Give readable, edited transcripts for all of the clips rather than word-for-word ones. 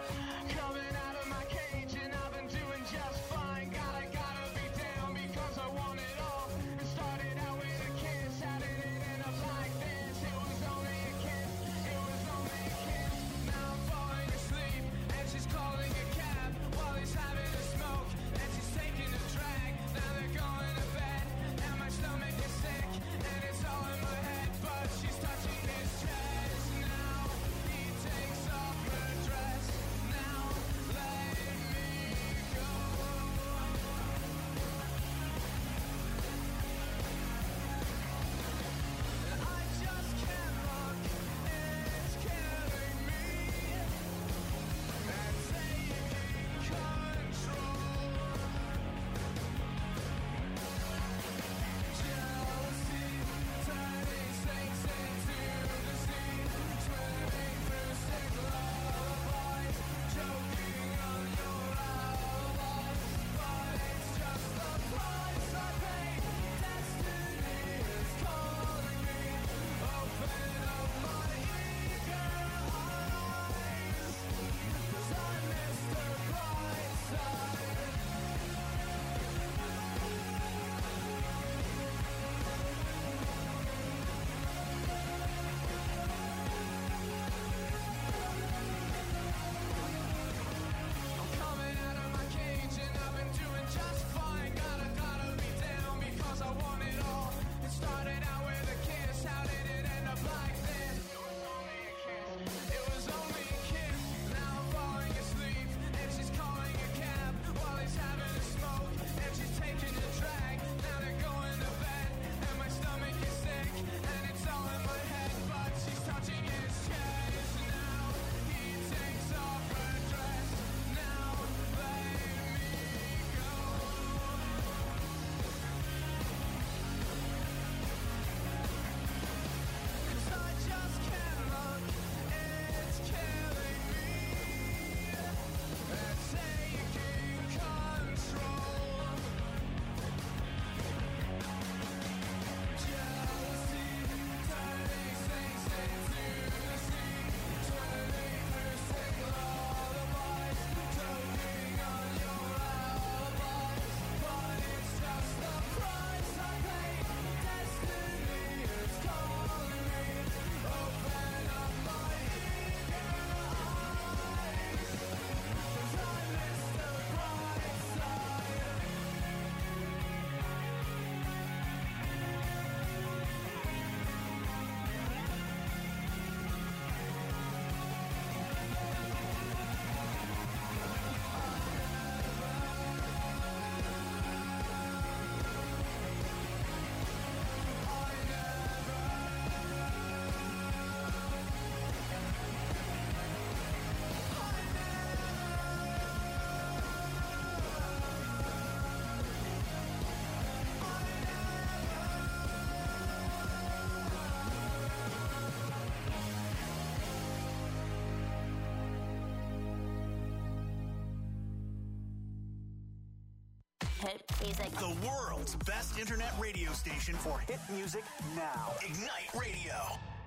hit music. The world's best internet radio station for hit music now. Ignite Radio.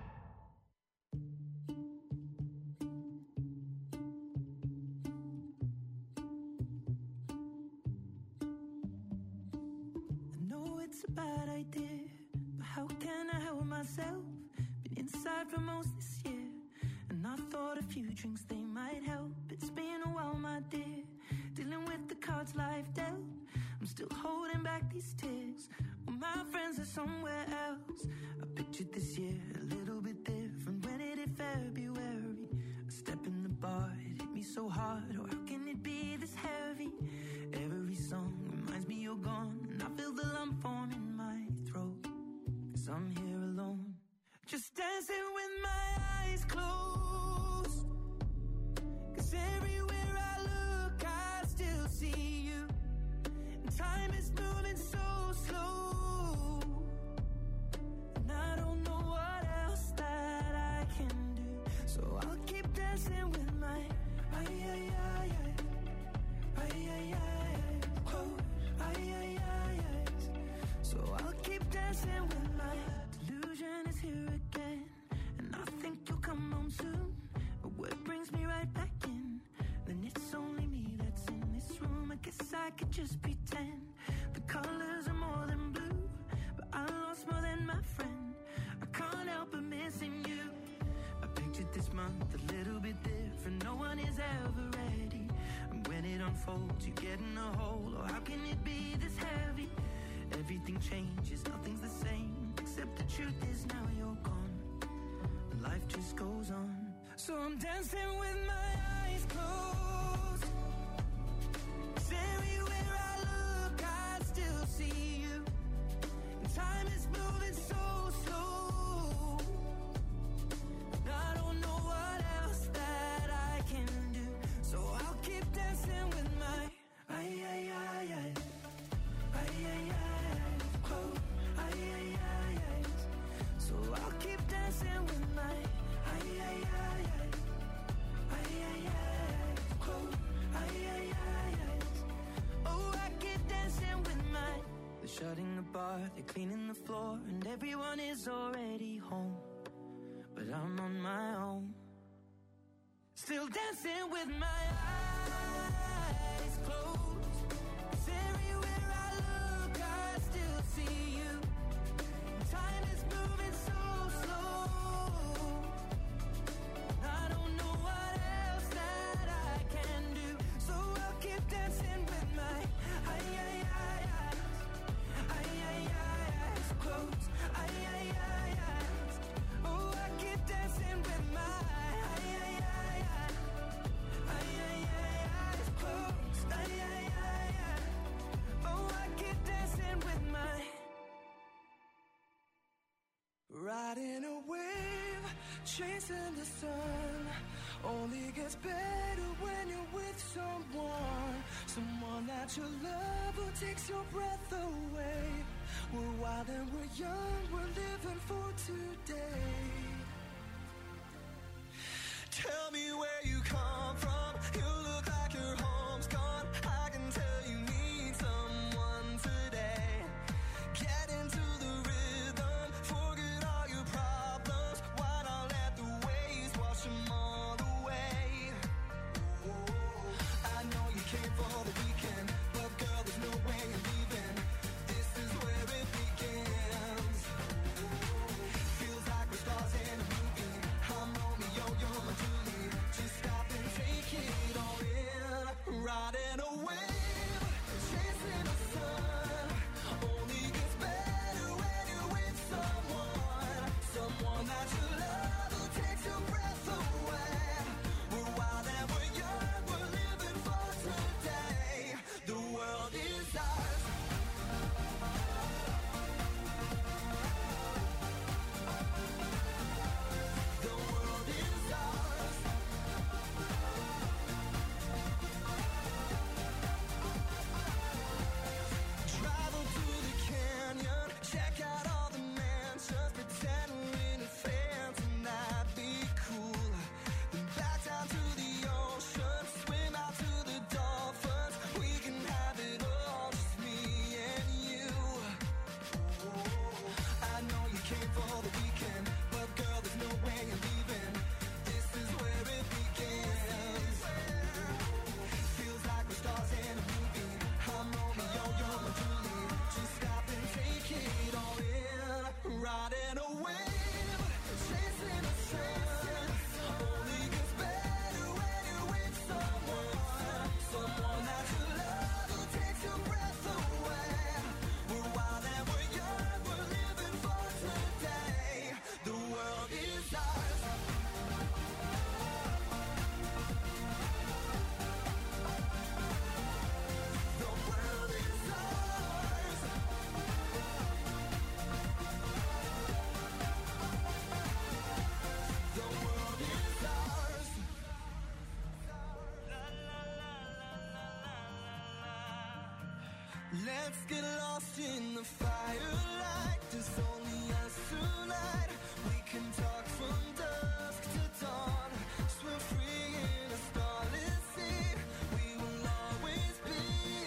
I know it's a bad idea, but how can I help myself? Been inside for most this year, and I thought a few drinks, they might help. It's been a while, my dear, dealing with the cards life dealt. I'm still holding back these tears, well, my friends are somewhere else. I pictured this year a little bit different. When it hit February, a step in the bar, it hit me so hard. Oh, how can it be this heavy? Every song reminds me you're gone, and I feel the lump form in my throat, 'cause I'm here alone, just dancing with my eyes closed. 'Cause everywhere I look, I still see you. And time is moving so slow, and I don't know what else that I can do. So I'll keep dancing with my So I'll keep dancing with my delusion is here again, and I think you'll come home soon. But what brings me right back in? could just pretend the colors are more than blue, but I lost more than my friend. I can't help but missing you. I pictured this month a little bit different. No one is ever ready, and when it unfolds you get in a hole. Oh, how can it be this heavy? Everything changes, nothing's the same, except the truth is now you're gone. Life just goes on. So I'm dancing with my eyes closed. 'Cause everywhere I look I still see you. And time is moving so slow, and I don't know what else that I can do. So I'll keep dancing with my eyes closed. So I'll keep dancing with my eyes closed. Oh, I keep dancing with my. They're shutting the bar, they're cleaning the floor, and everyone is already home, but I'm on my own, still dancing with my eyes closed. 'Cause everywhere I look I still see you. Time is moving so slow, I don't know what else that I can do. So I'll keep dancing with my eyes closed. Oh, I keep dancing with my eyes closed. Oh, I keep dancing with my. Riding a wave, chasing the sun, only gets better when you're with someone that you love who takes your breath away. We're wild and we're young, we're living for today. Tell me where you come from, you look like your home's gone. I can tell you need someone today. Get into the rhythm, forget all your problems. Why not let the waves wash them all away? I know you came for the weekend, but girl, there's no way you're leaving. This is where it begins. Feels like we're stars in a movie. I'm Romeo, you're my Julie. Just stop and take it all in. Riding a wave, chasing the sun, only gets better when you're with someone that you love who takes your breath away. We're wild and we're young, we're living for today. The world is ours. The world is ours. Travel to the canyon, check out all the mansions, pretend we're in a phantom, that'd be cool. Then back down to the ocean, swim out to the dolphins. We can have it all, just me and you. I know you came for the weekend, but girl, there's no way you're leaving. This is where it begins. Feels like we're stars in a movie. I'm Romeo, you're my Julie. Just stop and take it all in. Riding a wave, chasing the sun, only gets better when you're with someone that you love who takes your breath away. We're wild and we're young, we're living for today. The world is ours. The world is ours. The world is ours. Let's get lost in the firelight. There's only us tonight. We can talk from dusk to dawn. Swim free in a starless sea. We will always be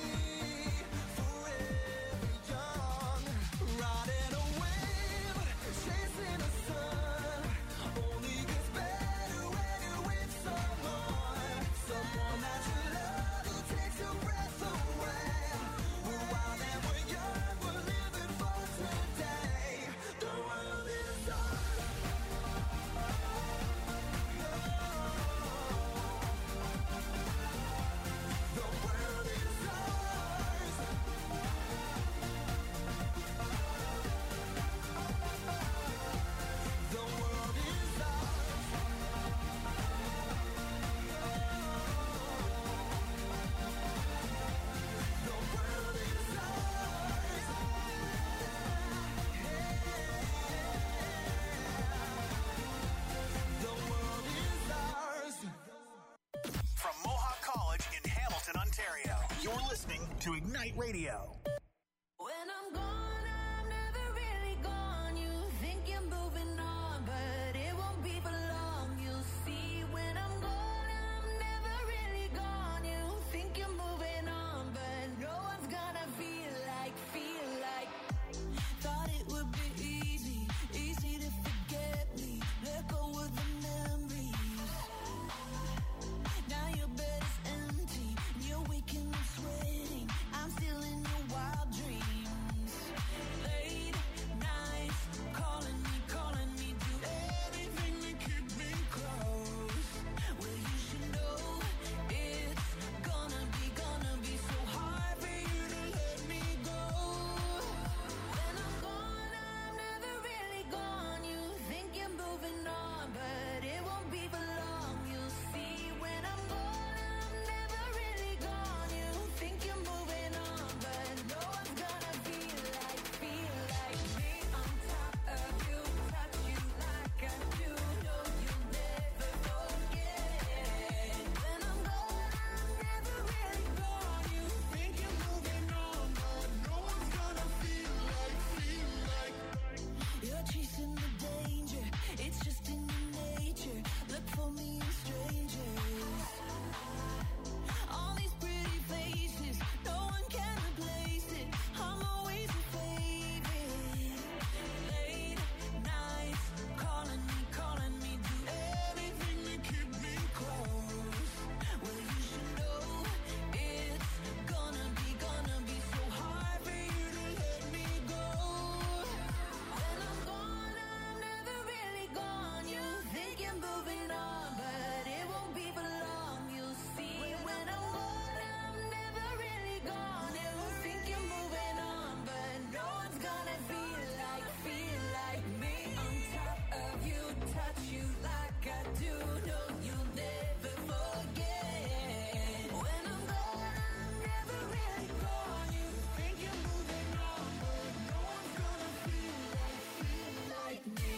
forever young. Riding a wave, chasing the sun. Only gets better when you're with someone that you love who takes your breath away. to Ignite Radio. When I'm gone, I'm never really gone. You think you're moving on, but it won't be for long. You'll see when I'm gone, I'm never really gone. You think you're moving on, but no one's gonna feel like. Thought it would be easy to forget me. Let go of the memories. Now your bed is empty, you're waking up sweating. I'm still in your wild dreams. Late nights, calling me, do everything to keep me close. Well, you should know it's gonna be so hard for you to let me go. When I'm gone, I'm never really gone. You think you're moving on, but it won't be for long. You'll see when I'm gone, I'm never really gone. You think you're moving on, but no one's gonna feel like me on top of you, touch you like I do. No, you'll never forget. When I'm gone, I'm never really gone. You think you're moving on, but no one's gonna feel like. You're chasing the danger, it's just in your nature. Look for me in strangers. All these pretty faces, no one can replace it. I'm always your favorite. Late nights, calling me, do everything to keep me close. Well, you should know it's gonna be so hard for you to let me go. When I'm gone, I'm never really gone. You think you're moving on, but it won't be for long. You'll see when I'm gone, I'm never really gone. You think you're moving on, but no one's gonna feel like me on top of you, touch you like I do. No, you'll never forget. When I'm gone, I'm never really gone. You think you're moving on, but no one's gonna feel like me.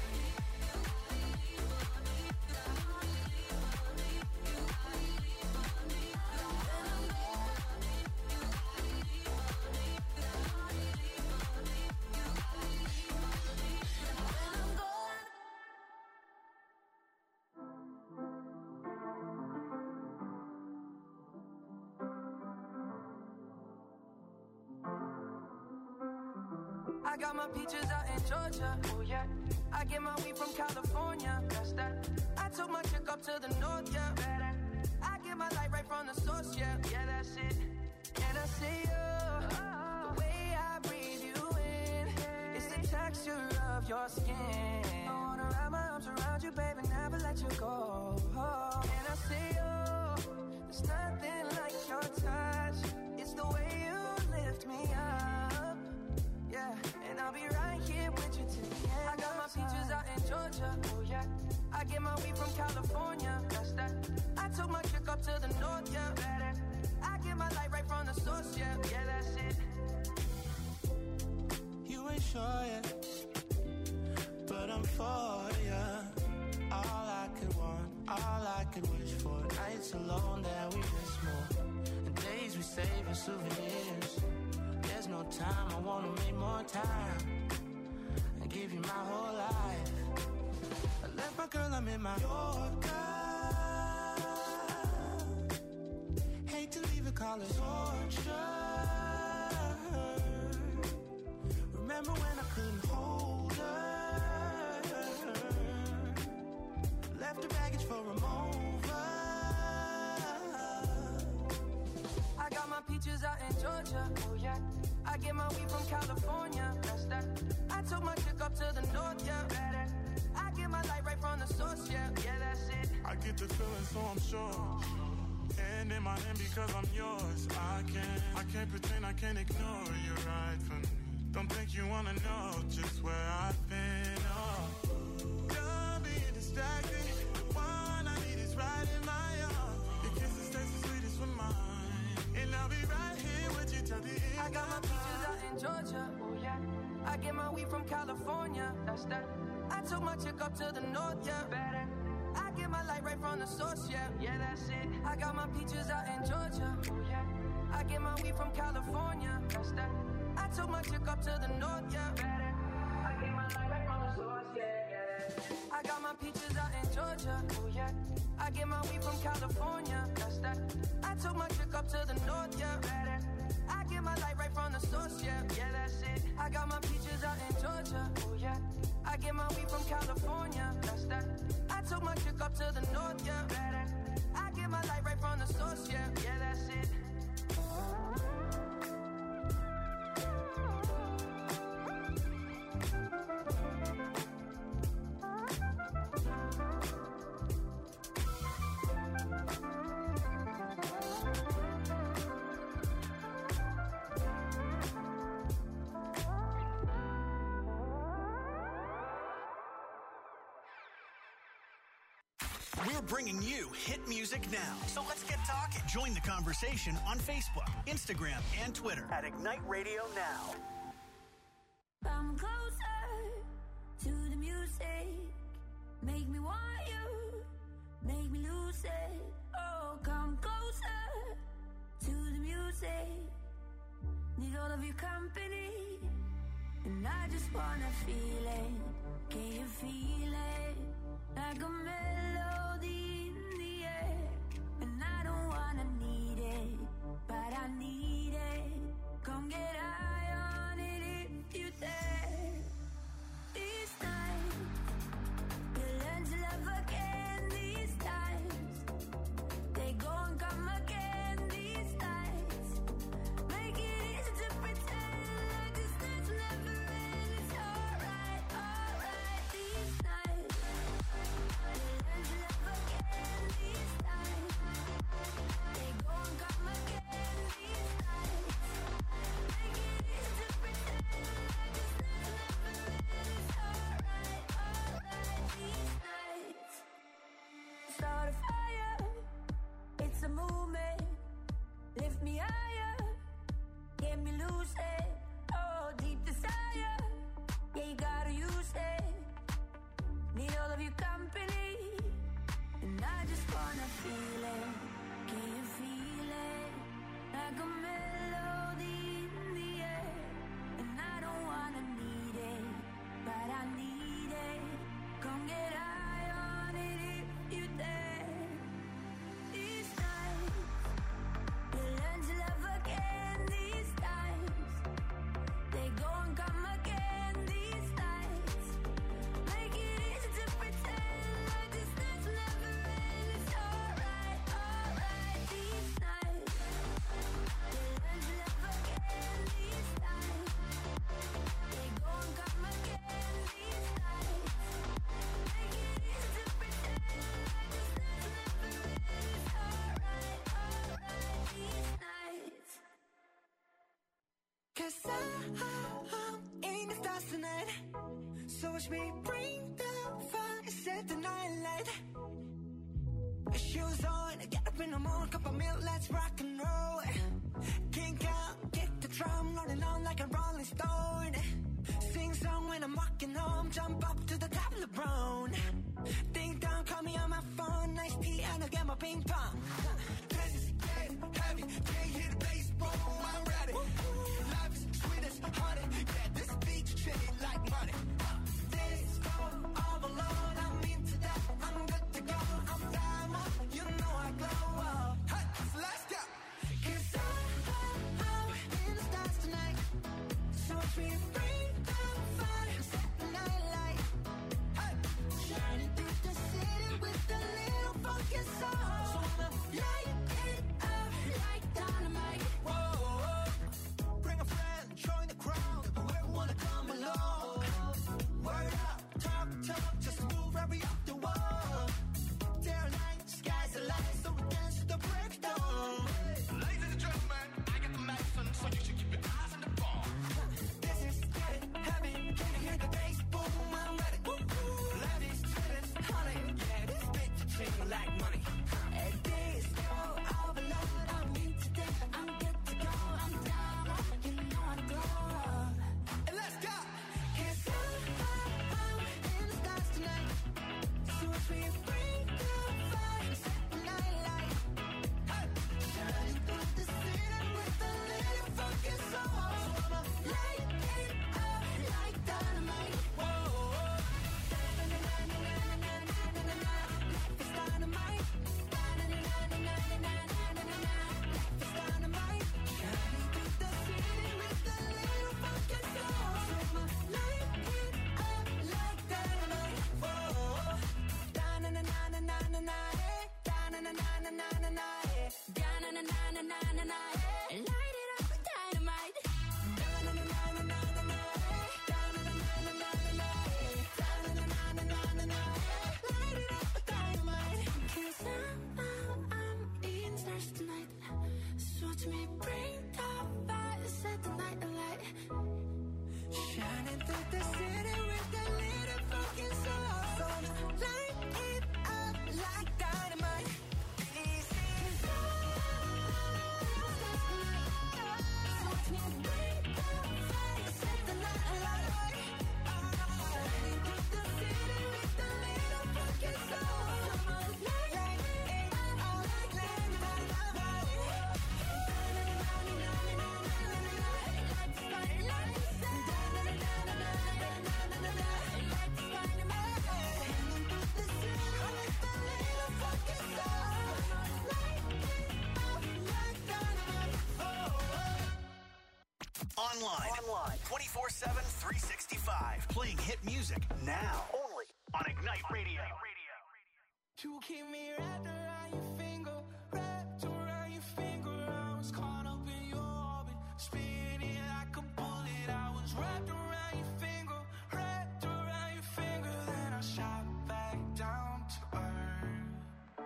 I got my peaches out in Georgia, oh yeah. I get my weed from California, that's that. I took my chick up to the north, yeah. I get my light right from the source, yeah. Yeah, that's it. And I see you, the way I breathe you in. It's the texture of your skin. I wanna wrap my arms around you, baby, never let you go. And I see you, there's nothing like your touch. It's the way you lift me up. Yeah, and I'll be right here with you till the end. I got my peaches out in Georgia, oh yeah. I get my weed from California, that's that. I took my chick up to the north, yeah. I get my light right from the source, yeah. Yeah, that's it. You ain't sure yet, but I'm for ya. All I could want, all I could wish for. Nights alone that we miss more, and days we save as souvenirs. There's no time, I wanna make more time and give you my whole life. I left my girl, I'm in my Yorker. Hate to leave it, call it torture. Remember when I couldn't hold her? Left her baggage for a mover. I got my peaches out in Georgia, oh yeah. I get my weed from California, that's that. I took my chick up to the north, yeah. I get my light right from the source, yeah. Yeah, that's it. I get the feeling, so I'm sure. Hand in my hand because I'm yours. I can't pretend, I can't ignore you right from me. Don't think you wanna know just where I've been. Oh, done being distracted. The one I need is right in my arms. Your kisses taste the sweetest with mine, and I'll be right here with you till the end. I got my peaches out in Georgia, oh yeah. I get my weed from California, that's that. I took my chick up to the north, yeah. I get my light right from the source, yeah. Yeah, that's it. I got my peaches out in Georgia, oh yeah. I get my weed from California. That's that. I took my chick up to the north, yeah. I get my light right from the source, yeah. I got my peaches out in Georgia, oh yeah. I get my weed from California, that's that. I took my chick up to the north, yeah. I get my light right from the source, yeah. Yeah, that's it. I got my peaches out in Georgia, oh yeah. I get my weed from California, that's that. I took my chick up to the north, yeah. I get my light right from the source, yeah. Yeah, that's it. We're bringing you hit music now. So let's get talking. Join the conversation on Facebook, Instagram, and Twitter at Ignite Radio Now. Come closer to the music. Make me want you. Make me lose it. Oh, come closer to the music. Need all of your company. And I just wanna feel it. Can you feel it? Like a melody in the air. And I don't wanna need it, but I need it. Come get high on it if you dare. These times, you learn to love again. These times, they go and come again. These nights, make it easy to pretend like this night's never end. It's alright, alright. These nights, you learn to love again. These times, they go and come again. These nights, make it easy to pretend like this night's never end. It's alright, alright. These nights, start a fire. It's a movement. Lift me higher. Get me loose it. Oh, deep desire. Yeah, you gotta use it. Need all of your company. And I just wanna feel it. Can you feel it? Like a melody in the air. And I don't wanna need it, but I need it. Come get high on it if you dare. These nights, you learn to love again. These times, they go and come again. These nights, make it easy to pretend like this night's never end. It's alright, alright. These nights, you learn to love again. These times, they go and come again. These nights, make it easy to pretend like this night's never end. It's alright, alright. These nights. 'Cause I'm in the stars tonight. So watch me bring the fire, set the night light. Shoes on, get up in the morning, cup of milk, let's rock and roll. Kink out, kick the drum, rolling on like a rolling stone. Sing song when I'm walking home, jump up to the top of the brown. Ding dong, call me on my phone, nice tea and I'll get my ping pong. This is getting heavy, can't hear the bass, boom, I'm ready. Life is sweet as honey, yeah, this beach chain like money. This go all alone, I'm into that, I'm good to go. I'm diamond, you know I glow. Hey, so let's go. 'Cause I'm in the stars tonight. So watch me bring the fire, set the night light. Hey, shining through the city with a little funky soul. So I'ma Online. 24/7, 365. Playing hit music now. Only on Ignite Radio. You keep me wrapped around your finger, wrapped around your finger. I was caught up in your orbit, spinning like a bullet. I was wrapped around your finger, wrapped around your finger. Then I shot back down to earth.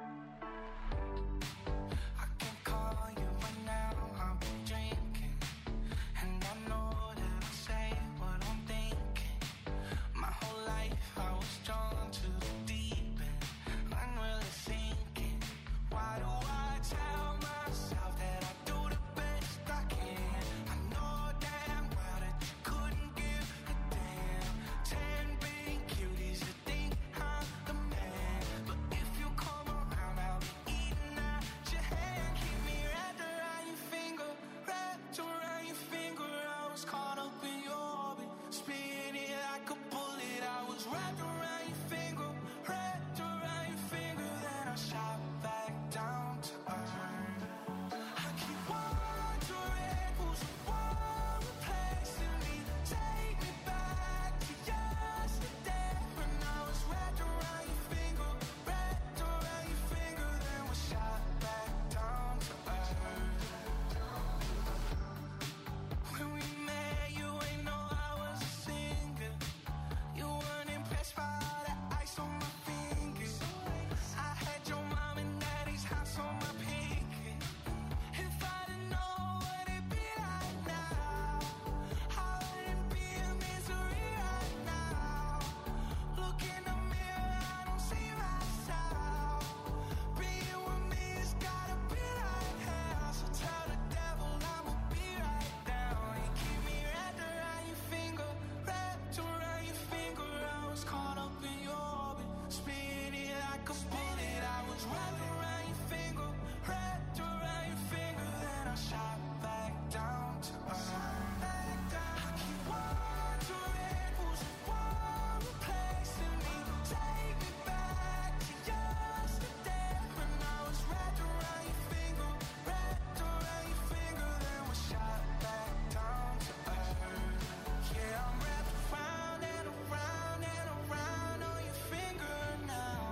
I can call you right now, I've been drinking, and I know that I say what I'm thinking. My whole life I was drawn to the deep end. I'm really thinking, why do I tell myself that I do the best I can? I know damn well that you couldn't give a damn. 10 big cuties that think I'm the man, but if you come around, I'll be eating out your hand. Keep me wrapped around your finger, wrapped around your finger. I was caught up in your orbit, spinning like a bullet. I was wrapped around your finger, wrapped around your finger. Then I shot back down to earth. I keep wondering who's the one replacing me. Take me back to yesterday when I was wrapped around your finger, wrapped around your finger. Then we shot back down to earth. When we met, you ain't know I was a singer. You weren't impressed by all the ice on my fingers. I had your mom and daddy's house on my pinky. If I didn't know what it'd be like now, I wouldn't be in misery right now. Look in the mirror, I don't see myself. Being with me has gotta be like hell. So tell the devil I'ma be right down. You keep me wrapped around your finger, wrapped around your finger. I was caught up in your orbit, spinning like a bullet. I was wrapped around your finger, wrapped around your finger. Then I shot back down to earth. I keep wondering who's the one replacing me. Take me back to yesterday when I was wrapped around your finger, wrapped around your finger. Then we shot back down to earth. Yeah, I'm wrapped around and around and around on your finger now.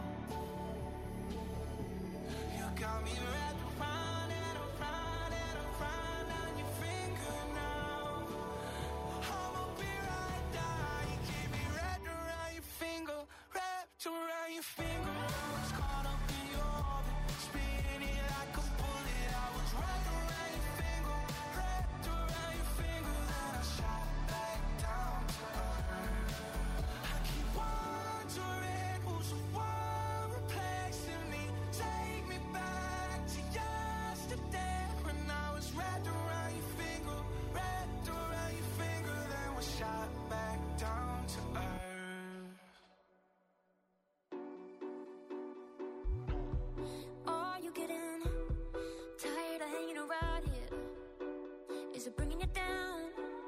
You got me wrapped around and around and around on your finger now. I'ma be right down. You keep me wrapped around your finger, wrapped around your finger. I was caught up in your orbit, spinning like a bullet. I was wrapped around your finger, wrapped around your finger. Then I shot back down to earth. I keep wondering who's the one replacing me. Take me back to yesterday when I was wrapped around your finger, wrapped around your finger. Then we shot back down to earth. Are you getting tired of hanging around here? Is it bringing you down?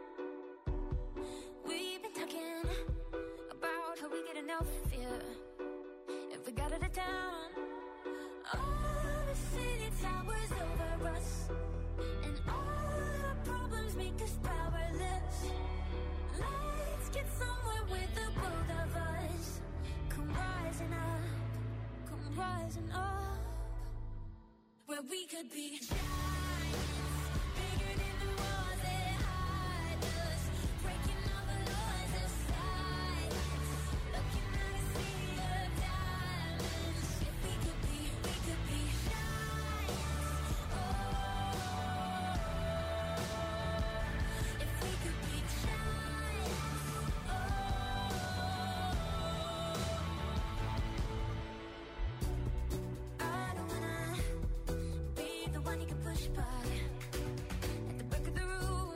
We've been talking about how we get enough fear if we got out of town. All the city towers over us, and all our problems make us powerless. Let's get somewhere with the both of us. Come rising up, come rising up, where we could be giants, bigger than the walls that hide us, breaking all the laws of science, looking at a sea of diamonds. If we could be giants. Oh, if we could be giants. Oh, I don't wanna be the one you can push by at the back of the room.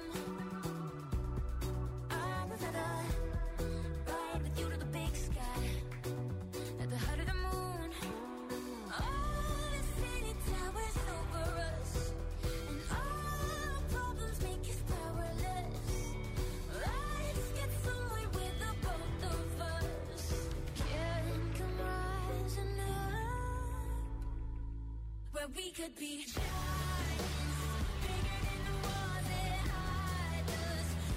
I would rather ride with you to the big sky, at the height of the moon. All the city towers over us, and all our problems make us powerless. Let's get somewhere with the both of us. Can come rising up, where we could be giants, bigger than the walls that hide us,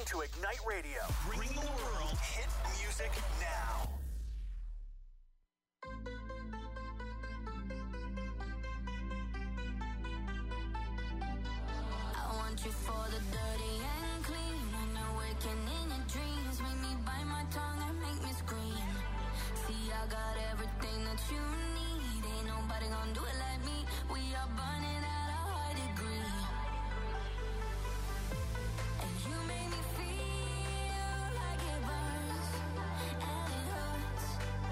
listening to Ignite Radio, bringing the world hit music now. I want you for the dirty and clean. When you're waking in your dreams, make me bite my tongue and make me scream. See, I got everything that you need. Ain't nobody gonna do it like me. We are burning at a high degree. And you make me feel like it burns and it hurts.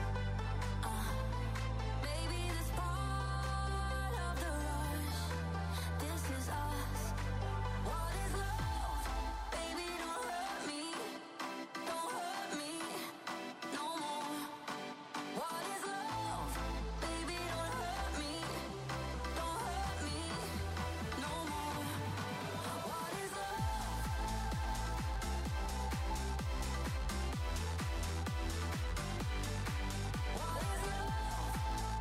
Baby, this part of the rush. This is us. What is love? Baby, don't hurt me. Don't hurt me no more. What is love? Baby, don't hurt me. Don't hurt me no more. What is love? What is love?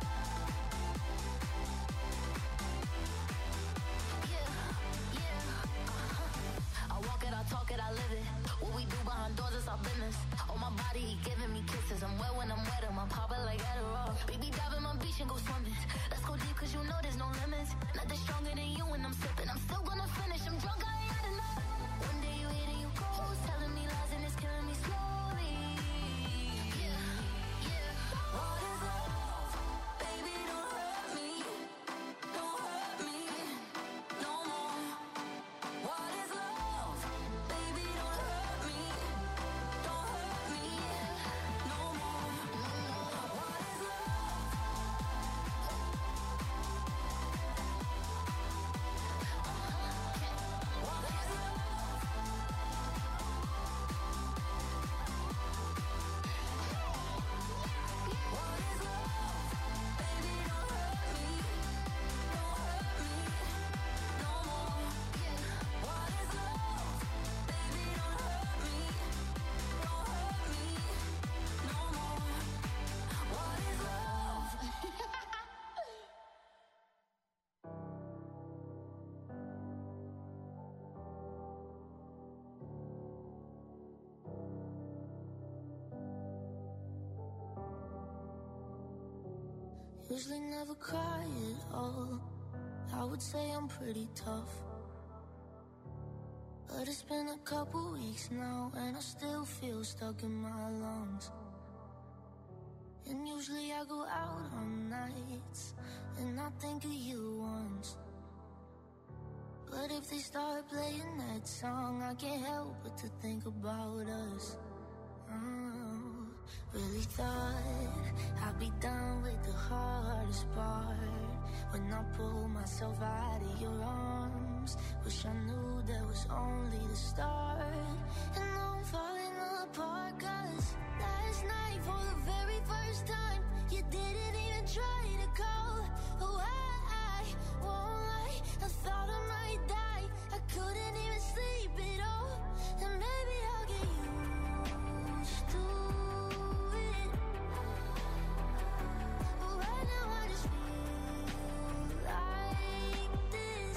I walk it, I talk it, I live it. What we do behind doors is our business. On my body, he giving me kisses. I'm wet when I'm wet, I'm popping like Adderall. Baby, dive in my beach and go swimming. Let's go deep, cause you know there's no limits. Nothing stronger than you when I'm sipping. I'm still gonna finish, I'm drunk, I ain't had enough. One day you hit and you go, telling me lies and it's killing me slowly. What is love? Baby, don't hurt me. Don't hurt me no more. What is love? Baby, don't hurt me. Don't hurt me no more. What is love? What is love? What is love? Baby, don't hurt me. Don't hurt me no more. What is love? Baby, don't hurt me. Don't hurt me no more. What is love? Usually never cry at all. I would say I'm pretty tough, but it's been a couple weeks now and I still feel stuck in my lungs. And usually I go out on nights and I think of you once. But if they start playing that song, I can't help but to think about us. Really thought I'd be done with the hardest part when I pulled myself out of your arms. Wish I knew that was only the start. And now I'm falling apart, cause last night for the very first time you didn't even try to call. Oh, I won't lie, I thought I might die. I couldn't even sleep at all. And maybe I'll get used to it, but right now I just feel like this.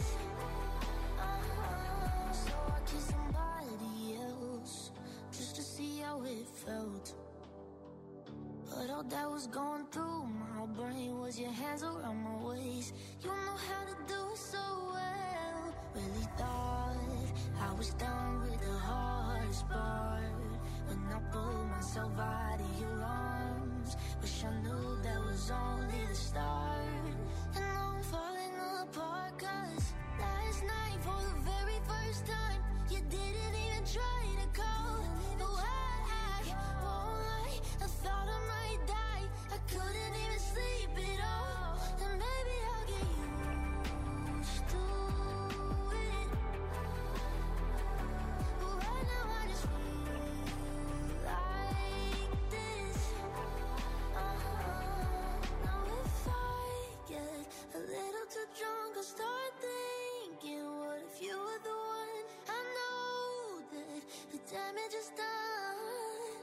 So I kissed somebody else just to see how it felt. But all that was going through my brain was your hands around my waist. You know how to do it so well. Really thought I was done with the hardest part when I pulled myself out of your arms. Wish I knew that was only the start. And now I'm falling apart, cause last night for the very first time you didn't even try to call. No, I won't lie, I thought I might die. I couldn't even sleep at all. And maybe I'll get used to it, but right now I just feel like this. Now if I get a little too drunk, I'll start thinking, what if you were the one? I know that the damage is done.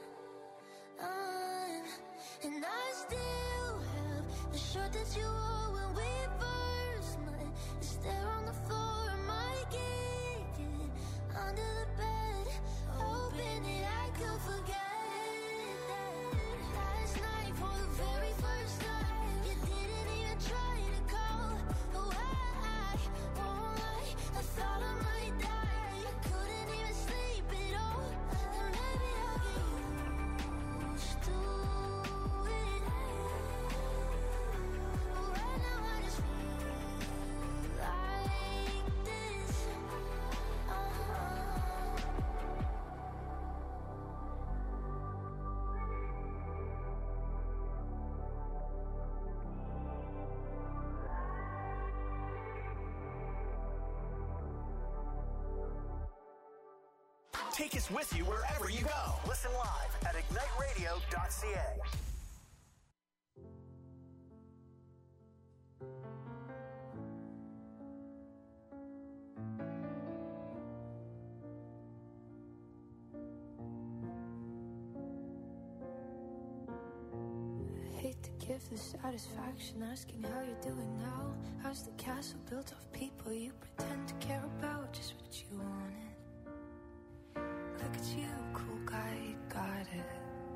And I still have the shirt that you wore when we first met. It's there on the floor, I might kick it under the bed. Oh, Take us with you wherever you go. Listen live at igniteradio.ca. Hate to give the satisfaction asking how you're doing now. How's the castle built of people you pretend to care about? Just what you wanted. Look at you, cool guy, you got it.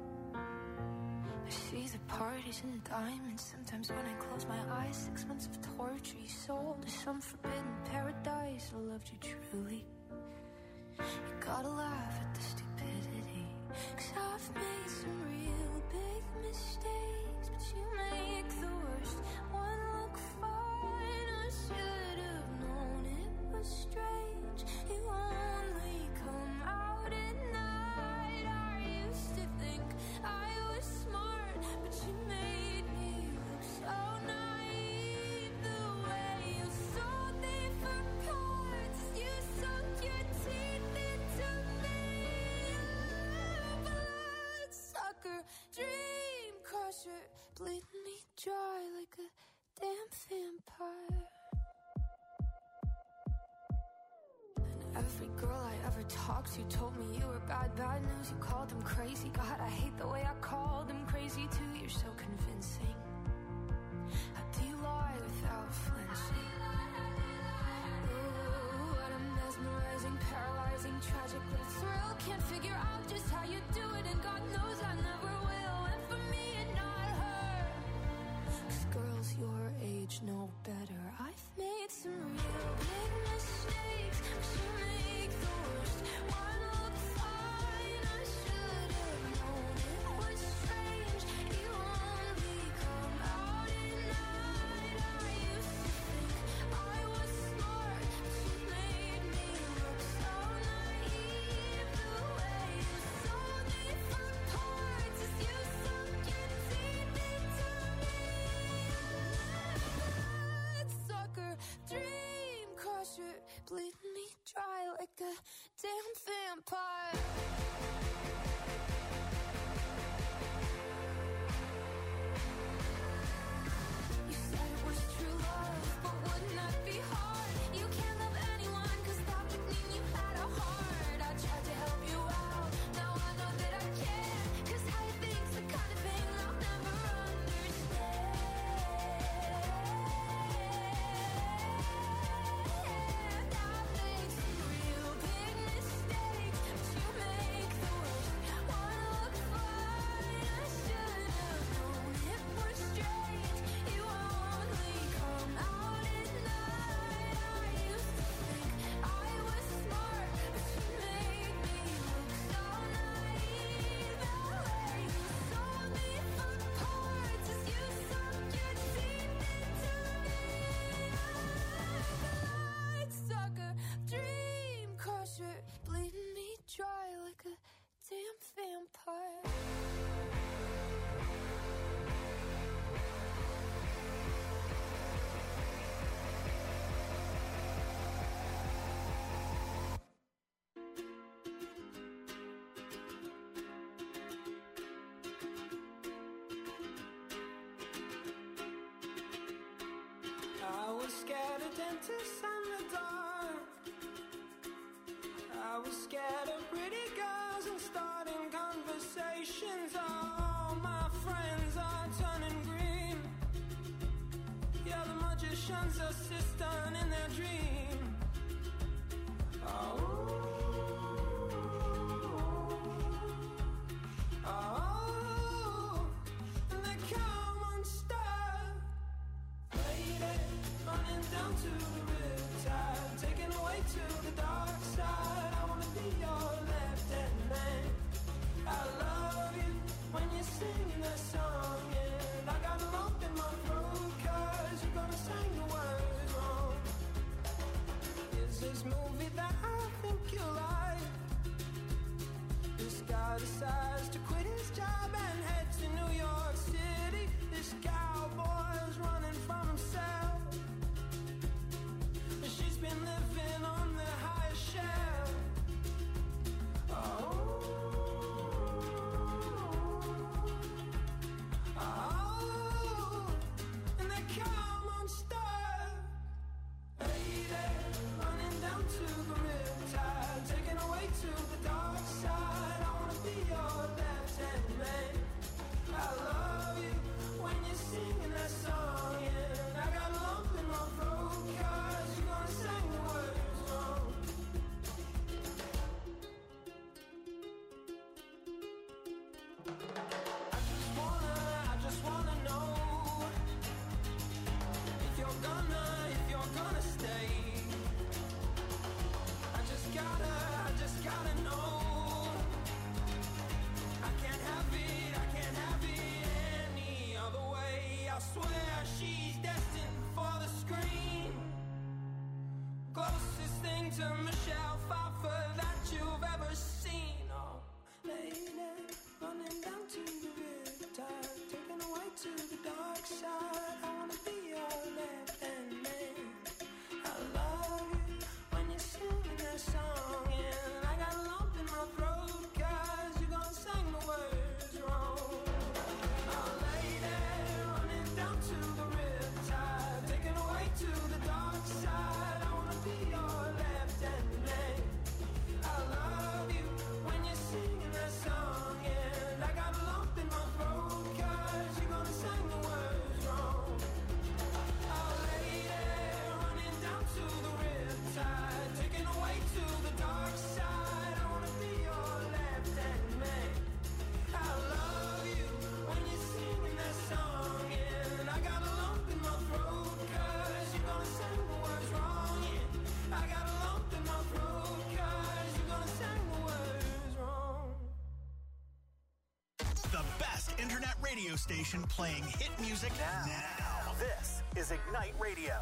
I see the parties and diamonds. Sometimes when I close my eyes, 6 months of torture you sold to some forbidden paradise. I loved you truly. You gotta laugh at the stupidity, 'cause I've made some real big mistakes, but you make the worst one look fine. I should have known it was strange. You only come out at night. I used to think I was smart, but you made me look so naive. The way you sold me for parts, you sunk your teeth into me. Blood sucker, dream crusher, bleeding me dry like a damn vampire. Every girl I ever talked to told me you were bad news. You called them crazy. God, I hate the way I called them crazy too. You're so convincing. How do you lie without flinching? Ooh, what a mesmerizing, paralyzing, tragic little thrill. Can't figure out just how you do it, and God knows I never will. And for me and not her, 'cause girls your age know better. I've made some real big mistakes, but you make the worst one look fine. I should have known it was strange. You only come out at night. I used to think I was smart, but you made me look so naive. The way you sold me for parts is you sunk your teeth into me. Bloodsucker, dream crusher, bleeding me dry like a damn vampire. You said it was true love, but wouldn't that be hard? You can't love anyone, 'cause that would mean you had a heart. I tried to help you out, now I know that I can't, 'cause how you think's the kind of thing I'll never understand. I've made some real big mistakes, but you make the worst one look fine. I should have known it was strange. You only come out at night. I used to think I was smart, but you made me look so naive. The way you sold me for parts is you sunk your teeth into me. Bloodsucker, dream crusher, bleeding me dry like a damn vampire. I was scared of dentists and the dark. I was scared of pretty girls and starting conversations. All my friends are turning green. Yeah, the magician's assistant in their dream. Oh, this movie that I think you like. This guy decides to quit his job and head to New York City. This cowboy's running from himself, and she's been living on the highest shelf. And they come unstuck. Lady, running down to the riptide, taken away to the dark side. I wanna be your left-hand man. I love you when you're singing that song, and I got a lump in my throat 'cause you're gonna sing the words wrong. I just wanna know if you're gonna stay. I just gotta know. I can't have it any other way. I swear she's destined for the screen. Closest thing to Michelle Pfeiffer that you've ever seen. Oh, lady, running down to the riptide, taken away to the dark side. I wanna be your left-hand man. I love you when you're singing that song, and I got a lump in my throat 'cause you're gonna sing the words wrong. Oh, lady, running down to the riptide, taken away to the dark side. I wanna be your left-hand man. I love you when you're singing that song, and I got a lump in my throat 'cause you're gonna sing the words wrong. Oh, lady, running down to the riptide, taken away to the dark side. I wanna be your left-hand man. I love you when you're singing that song, and I got a lump in my throat 'cause you're gonna sing the words wrong. Yeah, I got a lump in my throat 'cause you're gonna sing the words wrong. The best internet radio station playing hit music now. This is Ignite Radio.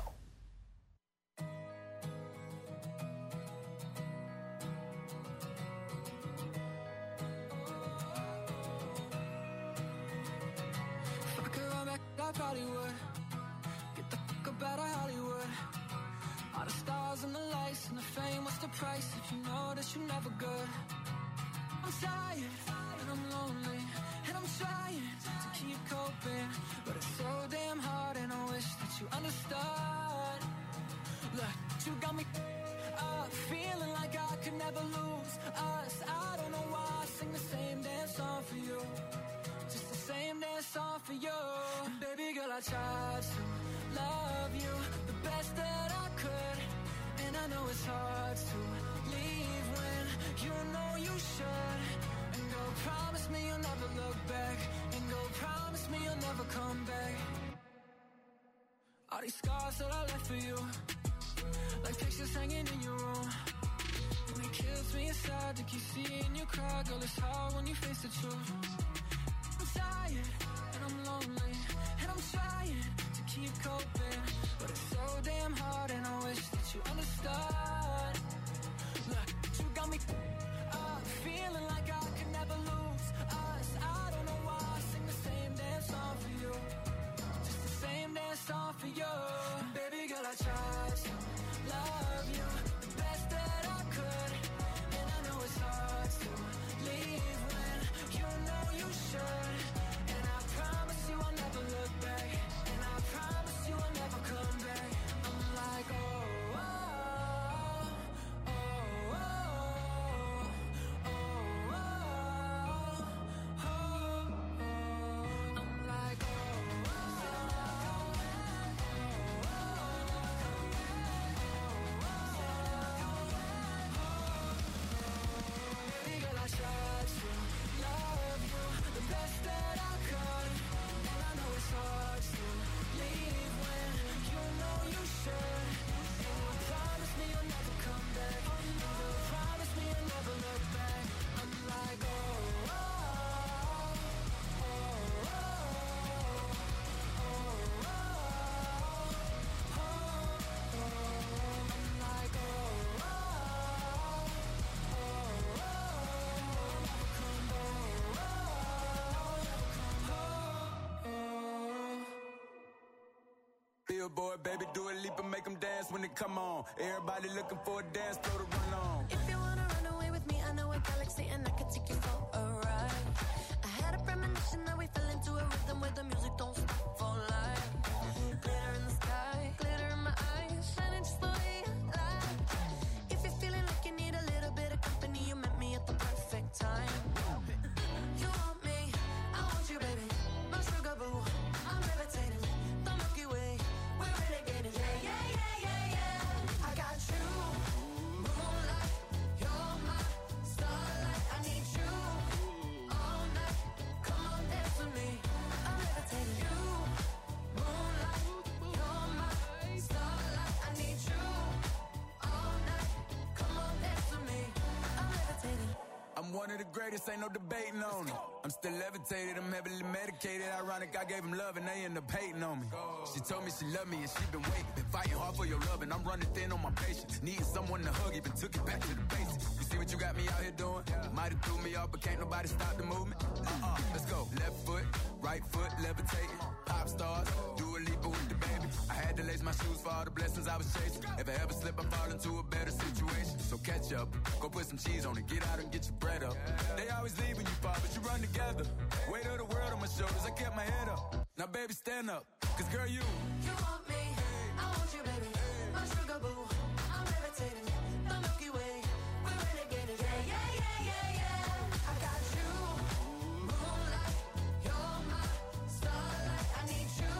If I could run back, I probably would. Get the fuck up out of Hollywood. All the stars and the lights and the fame, what's the price if you know that you're never good? I'm tired and I'm lonely, and I'm trying to keep coping, but it's so damn hard, and I wish that you understood. Look, you got me feeling like I could never lose us. I don't know why I sing the same damn song for you, just the same damn song for you. And baby girl, I tried to love you the best that I could, and I know it's hard to leave when you know you should. And go promise me you'll never look back, and go promise me you'll never come back. All these scars that I left for you, like pictures hanging in your room, and it kills me inside to keep seeing you cry. Girl, it's hard when you face the truth. I'm tired and I'm lonely, and I'm trying to keep coping, but it's so damn hard, and I wish that you understood. Look, you got me feeling like I could never lose us. I don't know why I sing the same damn song for you, just the same damn song for you. And baby girl, I tried to love you the best that I could, and I know it's hard to leave when you know you come on. Everybody looking for a dance floor to run on. If you wanna run away with me, I know a galaxy and I can take you for a ride. I had a premonition that we fell into a rhythm where the music don't stop for life. Glitter in the sky, glitter in my eyes, shining just the way I like. If you're feeling like you need a little bit of company, you met me at the perfect time. You want me, I want you, baby. My sugar boo, I'm levitating. The Milky Way, we're renegading. Yeah, yeah, yeah, yeah, yeah. I got you, moonlight. You're my starlight. I need you all night. Come on, dance with me. I'm levitating. You, moonlight. You're my starlight. I need you all night. Come on, dance with me. I'm levitating. I'm one of the greatest, ain't no debating on it. I'm still levitated, I'm heavily medicated. Ironic, I gave him love and they end up hating on me. She told me she loved me and she been waiting. Been fighting hard for your love and I'm running thin on my patience. Needing someone to hug, even took it back to the basics. You see what you got me out here doing? Might have threw me off, but can't nobody stop the movement. Let's go. Left foot, right foot, levitating. Pop stars, do a leap with the baby. I had to lace my shoes for all the blessings I was chasing. If I ever slip, I fall into a better situation. So catch up, go put some cheese on it, get out and get your bread up. They always leave when you fall, but you run together. Weight of the world on my shoulders, I kept my head up. Now baby, stand up, cause girl, you want me, I want you, baby. My sugar boo, I'm levitating. The Milky Way, we're renegading. Yeah, yeah, yeah, yeah, yeah. I got you, moonlight. You're my starlight. I need you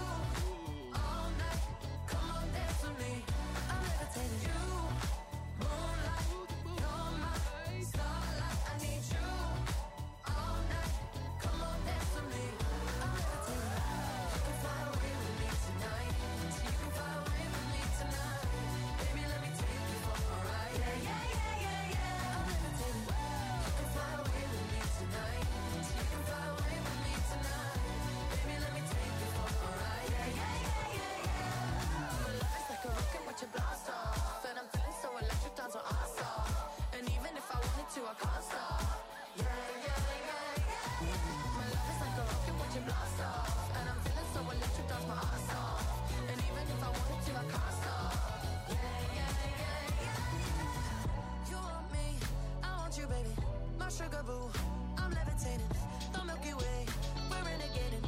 all night. Come on, dance with me. I'm levitating. You, moonlight. You're my starlight. I need you all night. Come on, dance with me. I'm levitating. You can fly away with me tonight. So you can fly away with me tonight. Baby, let me take you for a ride. Yeah, yeah, yeah, yeah, yeah. I'm levitating. You can fly away with me tonight. So you can fly away with me tonight. Baby, let me take you for a ride. Yeah, yeah, yeah, yeah, yeah. My love is like a rocket, watch it blast off. And I'm feeling so electric, dance on our stop. And even if I wanted to, I can't stop. Yeah, yeah, yeah, yeah. My love is like a rocket, watch it blast off. And I'm feeling so electric, dance my ass off. And even if I wanted to, I can't stop. Yeah, yeah, yeah, yeah. You want me, I want you, baby. My sugar boo, I'm levitating. The Milky Way, we're renegading.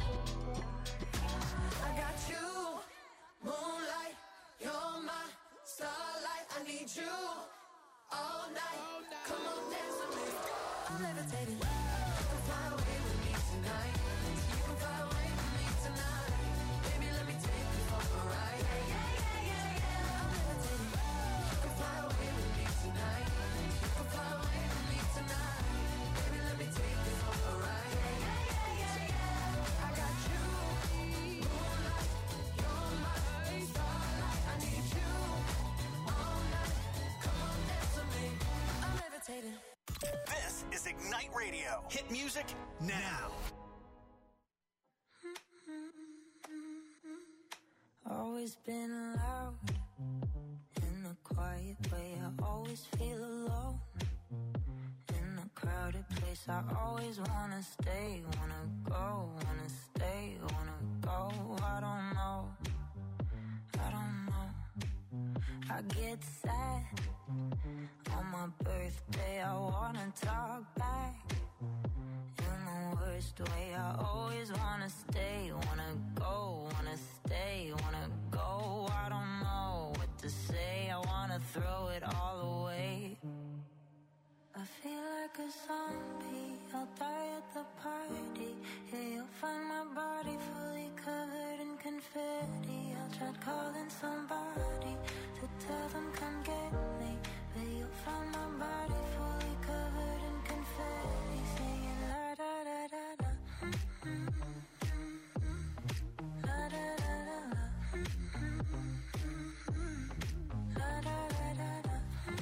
I got you, moonlight. You're my starlight. I need you all night. Come on, dance with me. I'm levitating. You can fly away with me tonight. You can fly away with me tonight. Baby, let me take you for a ride. Yeah, yeah, yeah, yeah, yeah. I'm levitating. You can fly away with me tonight. You can fly away with me tonight. Baby, let me take you for a ride. Yeah, yeah, yeah, yeah, yeah. I got you, moonlight. You're my starlight. I need you all night. Come on, dance with me. I'm levitating. This is Ignite Radio. Hit music now. Always been loud in a quiet way. I always feel alone in a crowded place. I always wanna stay, wanna go, wanna stay, wanna go. I don't know, I don't know. I get sad on my birthday. I wanna talk back in the worst way. I always wanna stay, wanna go, wanna stay, wanna go. I don't know what to say. I wanna throw it all away. I feel like a zombie. I'll die at the party. Yeah, you'll find my body fully covered in confetti. I'll try calling somebody to tell them come get me, but you'll find my body fully covered in confetti, singing la da da da da. La da da da da. La da da da da.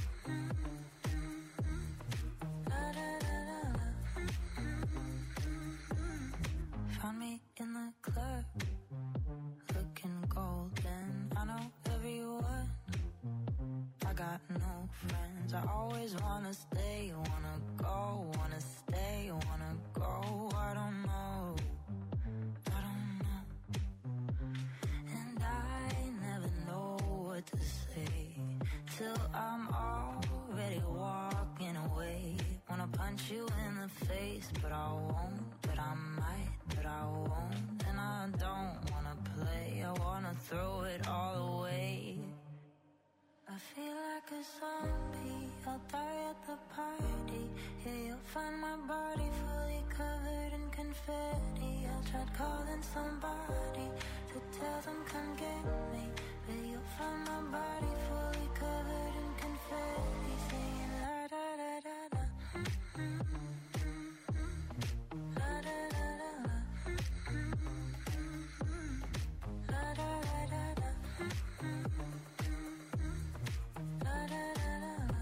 La da da da da. Found me in the club, looking golden. I know everyone, I got no friends. I always wanna stay, wanna go, wanna stay, wanna go. I don't know, I don't know. And I never know what to say. place, but I won't. But I might, but I won't. And I don't wanna play, I wanna throw it all away. I feel like a zombie, I'll die at the party. Yeah, you'll find my body fully covered in confetti. I tried calling somebody to tell them come get me, but you'll find my body fully covered in confetti, singing la da da da da. La da da da da. La da da da da. La da da da da.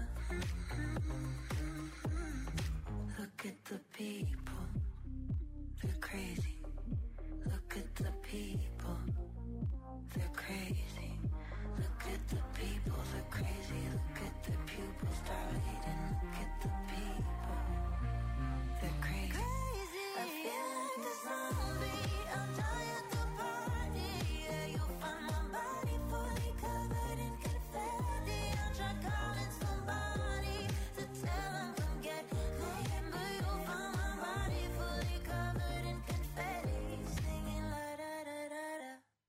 Look at the people, they're crazy. Look at the people, they're crazy. Look at the people, they're crazy. Look at the pupils dilating. Look at the people, they're crazy. I feel like a zombie, I'll die at the party. Yeah, you'll find my body fully covered in confetti. I'll try calling somebody to tell them come get me, but you'll find my body fully covered in confetti, singing la da da da da.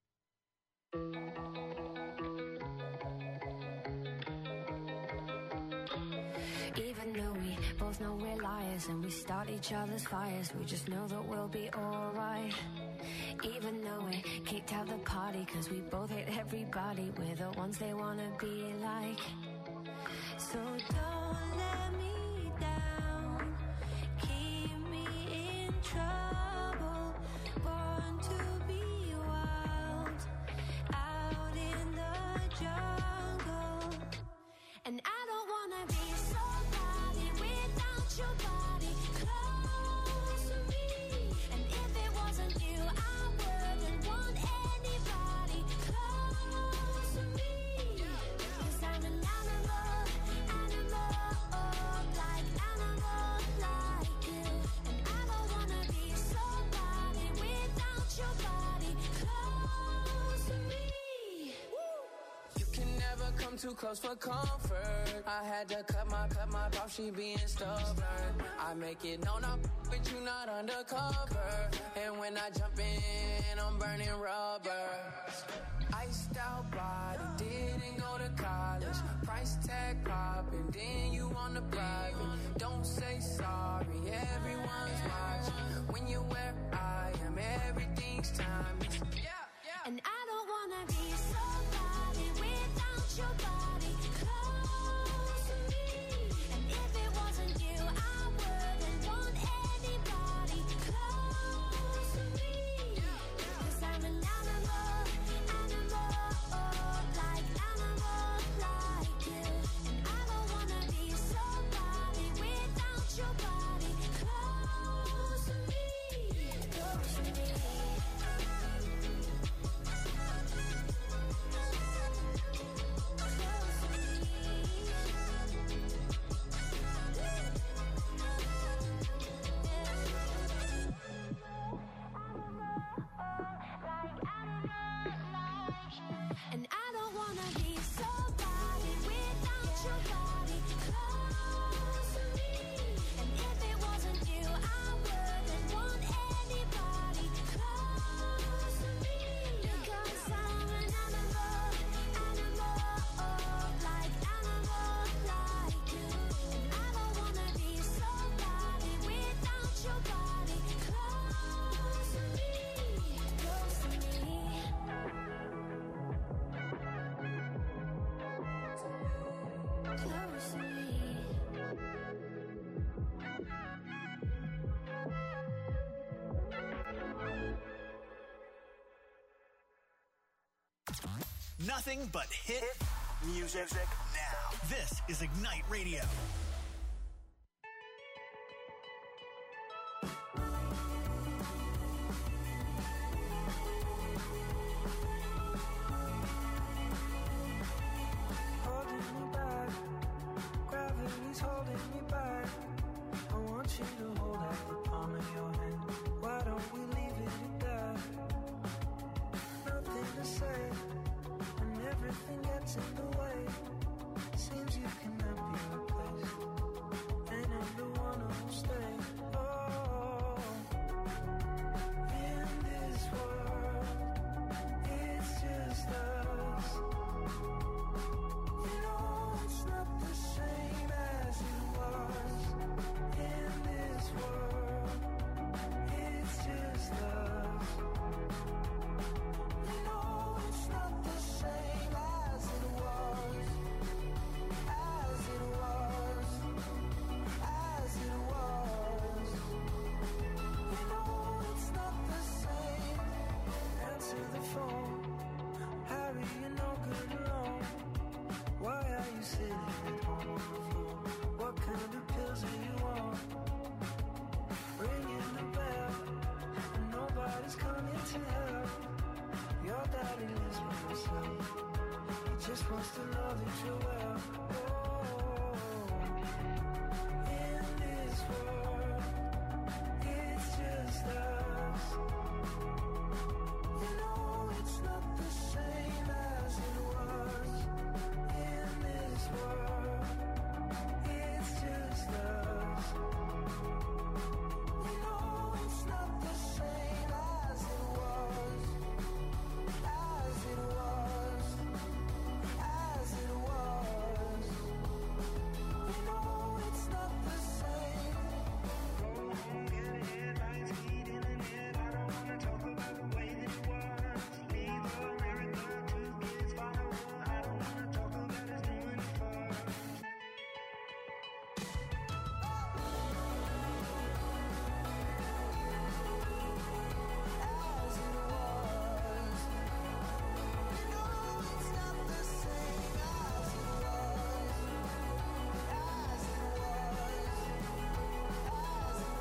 Even though we both know we're liars and we start each other's fires, we just know that we'll be alright. Even though we kicked out the party cause we both hate everybody, we're the ones they wanna be like. So don't let me down, keep me in trouble, born to be wild, out in the jungle. And I don't wanna be somebody without your body close to me. And if it wasn't you, I wouldn't want anybody close to me. 'Cause I'm an animal, like animal like you. And I don't wanna be somebody without your body close to me. You can never come too close for comfort. I had to cut my off, she being stubborn. I make it known I'm with you, not undercover. And when I jump in, I'm burning rubber. Iced out body, didn't go to college. Price tag popping, then you on the private. Don't say sorry, everyone's watching. When you're where I am, everything's timeless. And I don't wanna be somebody without your body close to me. And if it wasn't you, I wouldn't want anybody close to me. 'Cause I'm an animal, like animal like you. And I don't wanna be somebody without your body close to me. Close to me. And I don't wanna be somebody without your body close to me. And if it wasn't you, I wouldn't want anybody close to me. Because I'm an animal, like animal like you. And I don't wanna be somebody without your body close to me. Close to me. Close to me. Nothing but hit music now. This is Ignite Radio. Holding me back, gravity's holding me back. I want you to hold out the palm of your hand. Why don't we leave it at that? Nothing to say, and everything gets in the way. Seems you cannot be replaced. just wants to know that you're well. In this world, it's just us. You know it's not the same as it was. In this world, it's just us. You know it's not the same as it was. As it was. As it was. You know it's not the same. Get it, lights heating in it. I don't wanna talk about the way that it was. Leave America, 2 kids follow her. I don't wanna talk about us doing it first. As it was. You know it's not the same as it was. As it was. As it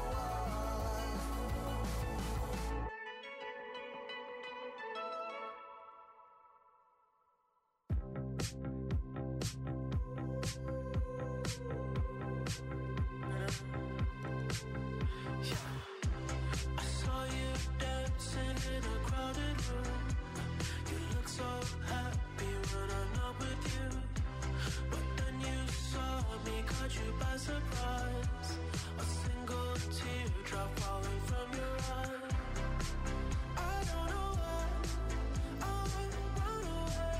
I saw you dancing in a crowded room. You look so happy when I'm not with you. But then you saw me, caught you by surprise. A single teardrop falling from your eye. I don't know why I run away.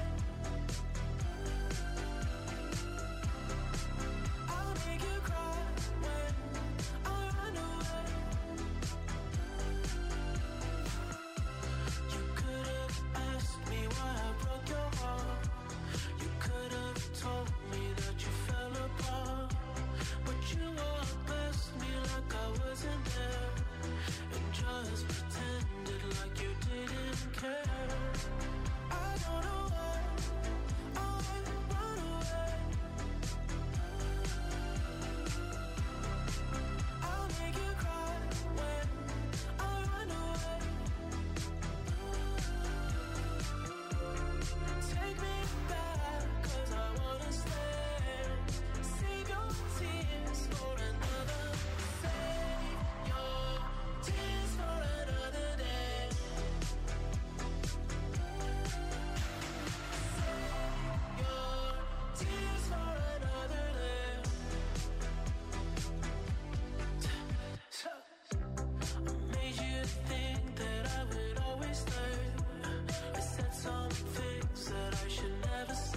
I'll make you cry when I run away. You could have asked me why I broke your heart. You could have told me that you fell apart. But you walked past me like I wasn't there, and just pretended like you didn't care. I don't know why I run away. I'll make you cry when I run away. Take me back, 'cause I wanna stay. Save your tears for another. Save your tears for another day. Save your tears for another day. I made you think that I would always stay. I said some things that I should never say.